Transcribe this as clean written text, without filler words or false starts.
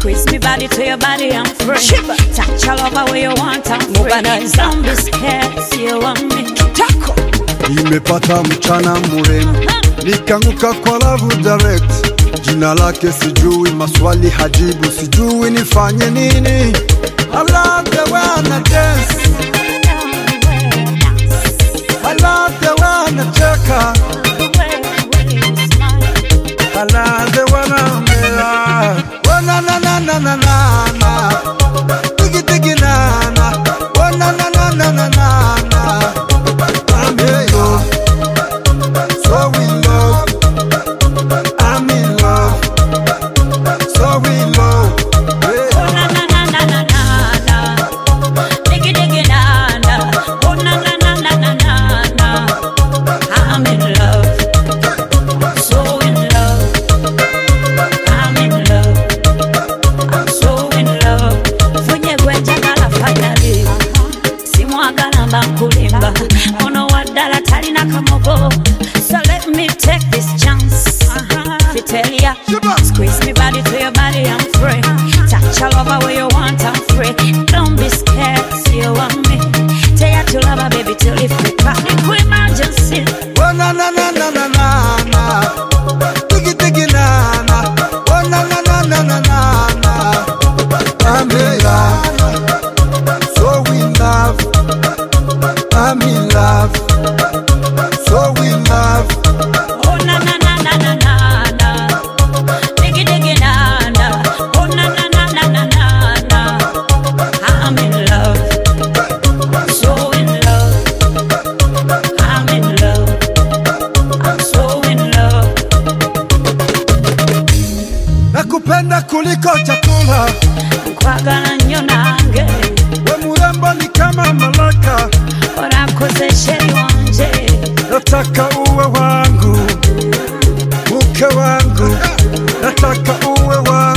Squeeze me body to your body, I'm free. Touch all over where you want, I'm free. Don't be scared, you want me. Nimepata mchana mrembo, nikanguka kwa love direct. Jina lake sijui, maswali hajibu, sijui nifanye nini. I love the way I dance, I love the way I cheka, I love the way I mela. Oh na na na na na na na, tiki tiki na na. Oh na na na na na na na. I'm in love, so in love. I'm in love, so in love. Oh na na na na na na, tiki tiki na na. Oh na na na na na na na. I'm in love, so in love. I'm in love, I'm so in love. Funye gwenjagala finally, simwagala mbakulimba. Ono wadala talina kamogo, so let me take this chance. Fitelia, squeeze me body to your body, I'm free. Touch all over where you want, I'm free. Don't be scared, you want me. Tell ya to love her, baby, till if we panic, we emergency. Oh na na na na na na na, tiki tiki na na. Oh na na na na na na na. I'm in love, so in love. I'm in love, so in love. Oh na na na na na na na, diggy diggy na na. Oh na na na na na na na. I'm in love, so in love. I'm in love, I'm so in love. Nakupenda kuliko chakula, Nkwagala nnyo nange, we murembo ni kama malaka. orakoze sheri wanje. Nataka uwe wangu, mke wangu. Nataka uwe wangu.